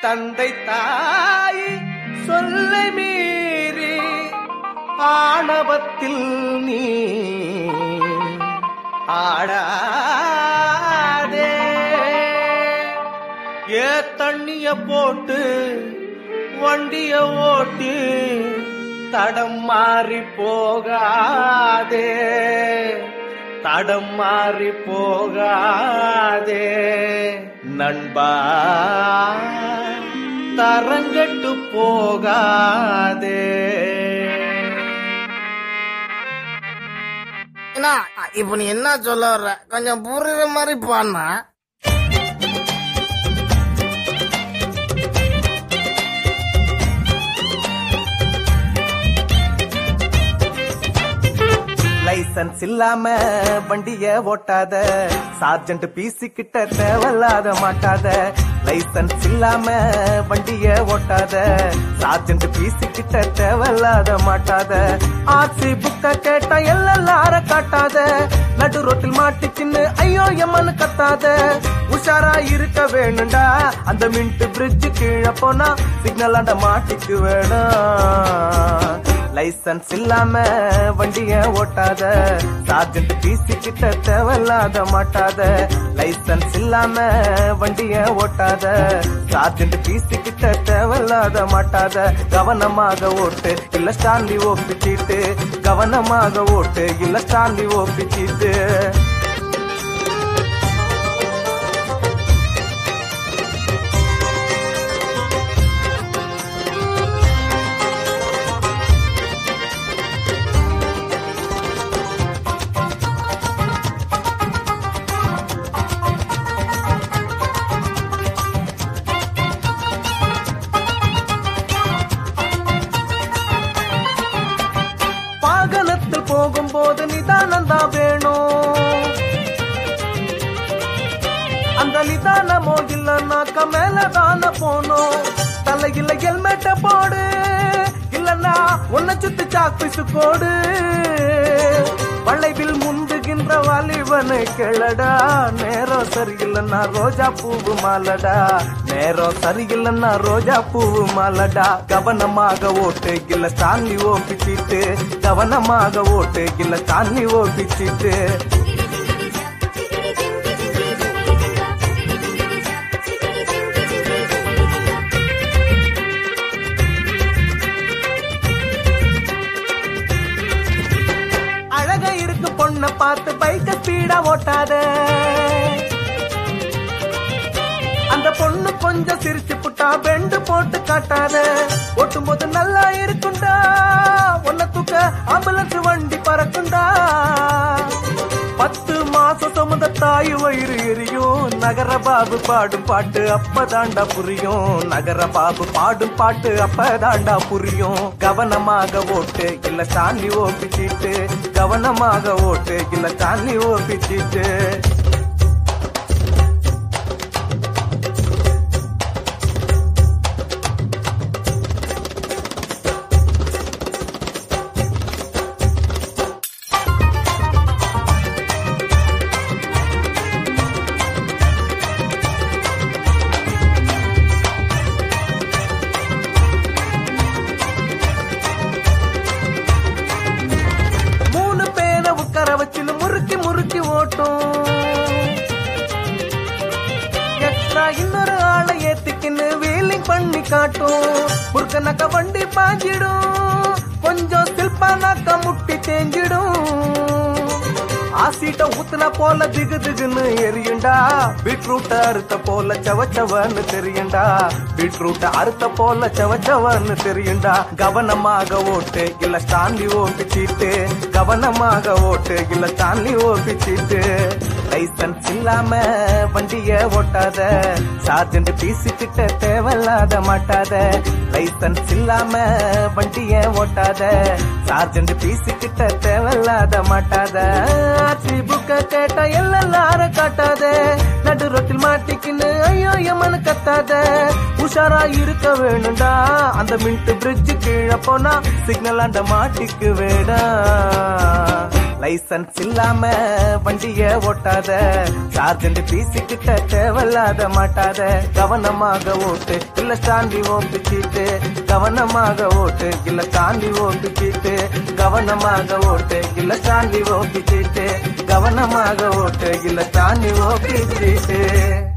தந்தை தாய் சொல்லை மீறி ஆணவத்தில் நீ ஆடாதே. தண்ணிய போட்டு வண்டிய ஓட்டி தடம் மாறி போகாதே, தடம் மாறி போகாதே நண்பா, தரங்கட்டு போகாதே. இப்ப நீ என்ன சொல்ல வர்ற? கொஞ்சம் புரியுற மாதிரி பாண்ணா. லைசன்ஸ் இல்லாம வண்டிய ஓட்டாத, சார்ஜென்ட் பிசி கிட்ட தேவையில்லாத மாட்டாத. லைசன்ஸ் இல்லாம வண்டிய ஓட்டாத, சார்ஜென்ட் பிசி கிட்ட தேவையில்லாத மாட்டாத. ஆர்சி புக்க கேட்டா எல்லார காட்டாத, நடு ரோட்டில் மாட்டிக்கின்னு ஐயோ எம்மனு கத்தாத. உஷாரா இருக்க வேணும்டா, அந்த மின்ட் பிரிட்ஜ் கீழே போனா சிக்னல் ஆண்ட மாட்டிக்கு வேணும். லைசன்ஸ் இல்லாம வண்டிய ஓட்டாத, சார்ஜென்ட் பிசி கிட்ட தேவையில்லாத மாட்டாத. லைசன்ஸ் இல்லாம வண்டிய ஓட்டாத, சார்ஜென்ட் பிசி கிட்ட தேவையில்லாத மாட்டாத. கவனமாக ஓட்டு இல்ல ஸ்டாண்டி ஓப்பிச்சிட்டு, கவனமாக ஓட்டு இல்ல ஸ்டாண்டி ஓப்பிச்சிட்டு. போகும்போது நிதானந்தா வேணும், அந்த நிதானமோ இல்லன்னாக்க மேலதான போனோம். தலையில ஹெல்மெட்ட போடு, இல்லன்னா உன்னை சுத்தி சாக்பீசு போடு. வளைவில் முந்துகின்ற வாலிபனை கிளடா, நேரம் சரியில்லைன்னா ரோஜா பூவு மாலடா, நேரம் சரியில்லைன்னா ரோஜா பூவு மாலடா. கவனமாக ஓட்டு இல்ல ஸ்டாண்டி ஓப்பிச்சிட்டு, கவனமாக ஓட்டு இல்ல ஸ்டாண்டி ஓப்பிச்சிட்டு. பொண்ண பார்த்து பைக்க ஸ்பீடா ஓட்டாத, அந்த பொண்ணு கொஞ்சம் சிரிச்சு புட்டா பெண்டு போட்டு காட்டாத. ஓட்டும் போது நல்லா இருக்குண்டா, உன்னை தூக்க ஆம்புலன்ஸ் வண்டி பறக்குண்டா. 10 மாசம் சுமந்த தாய் வயிறு எரியும், நகர பாபு பாடும் பாட்டு அப்பதாண்டா புரியும், நகர பாபு பாடும் பாட்டு அப்பதாண்டா புரியும். கவனமாக ஓட்டு இல்ல ஸ்டாண்டி ஓப்பிச்சிட்டு, கவனமாக ஓட்டு இல்ல ஸ்டாண்டி ஓப்பிச்சிட்டு. முறுக்கி முறுக்கி ஓட்டும், எக்ஸ்ட்ரா இன்னொரு ஆளை ஏத்திக்கின்னு வீலிங் பண்ணி காட்டும். முறுக்கனாக்க வண்டி பாஞ்சிடும், கொஞ்சம் சில்பானாக்க முட்டி தேஞ்சிடும். ஆசிட்ட ஊத்துனா போல திகு திகுன்னு எரியுண்டா, பீட்ரூட்ட அறுத்த போல சவச்சவன்னு தெரியுண்டா, பீட்ரூட்ட அறுத்த போல சவச்சவன்னு தெரியுண்டா. கவனமாக ஓட்டு இல்ல ஸ்டாண்டி ஓப்பிச்சிட்டு, கவனமாக ஓட்டு இல்ல ஸ்டாண்டி ஓப்பிச்சிட்டு. லைசன்ஸ் இல்லாம வண்டிய ஓட்டாத, சார்ஜென்ட் பிசி கிட்ட தேவையில்லாத மாட்டாத. லைசன்ஸ் இல்லாம வண்டிய ஓட்டாத, சார்ஜென்ட் பிசி கிட்ட தேவையில்லாத மாட்டாத. ஆர்சி புக்க கேட்டா எல்லார காட்டாத, நடு ரோட்டில் மாட்டிக்கின்னு ஐயோ எம்மனு கத்தாத. உஷாரா இருக்க வேணும்டா, அந்த மின்ட் பிரிட்ஜ் கீழே போனா சிக்னல் ஆண்ட மாட்டிக்கு வேடா. லைசன்ஸ் இல்லாம வண்டிய ஓட்டாத, சார்ஜென்ட் பீசி கிட்ட தேவையில்லாத மாட்டாத. கவனமாக ஓட்டு இல்ல சாந்தி ஓப்பிச்சிட்டு, கவனமாக ஓட்டு இல்ல சாந்தி ஓப்பிச்சிட்டு, கவனமாக ஓட்டு இல்ல சாந்தி ஓப்பிச்சிட்டு, கவனமாக ஓட்டு இல்ல சாந்தி ஓப்பிச்சிட்டு.